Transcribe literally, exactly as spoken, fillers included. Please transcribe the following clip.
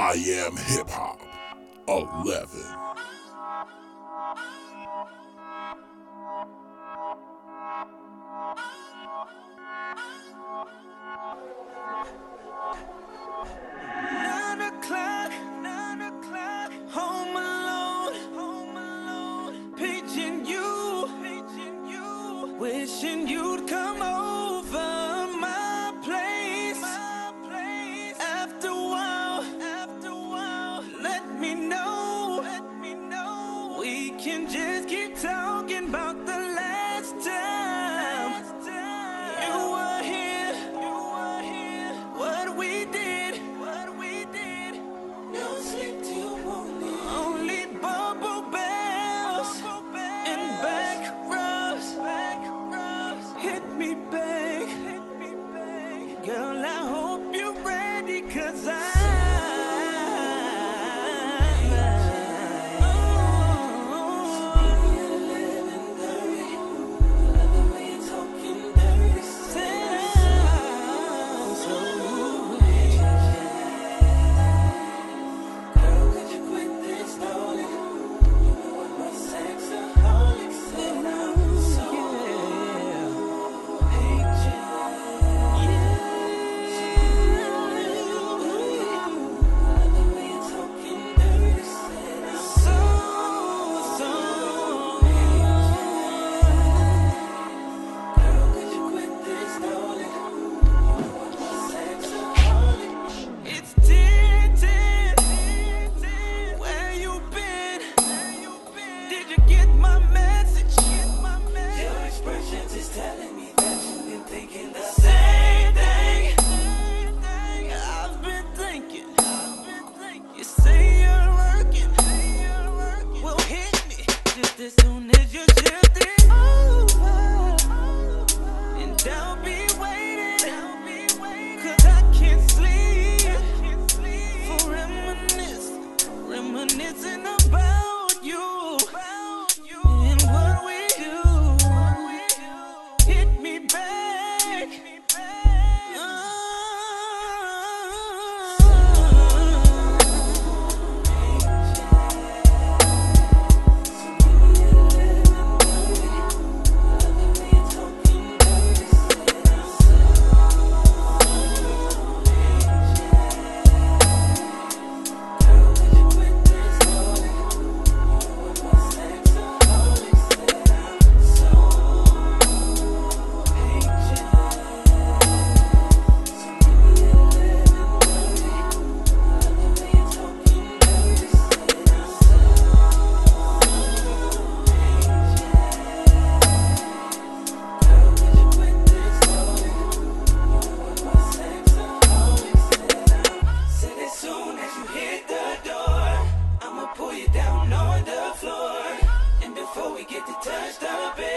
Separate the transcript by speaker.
Speaker 1: I Am Hip Hop eleven.
Speaker 2: Nine o'clock, nine o'clock, home alone, home alone, paging you, paging you, wishing you'd come over my place, my place. After a while, after a while, let me know, let me know. We can just keep talking about the last time, last time. You were here, you were here. What we did, what we did. No sleep till morning. Only bubble bells, bubble bells. And back rubs, back rubs. Hit me back, hit me back. Girl, I hope you're ready, cause I as soon as you shift it over, and I'll be waiting, I'll be waiting, cause I can't sleep, for reminiscing, reminiscing about you, and what we do, hit me back, uh, get to touch the bed.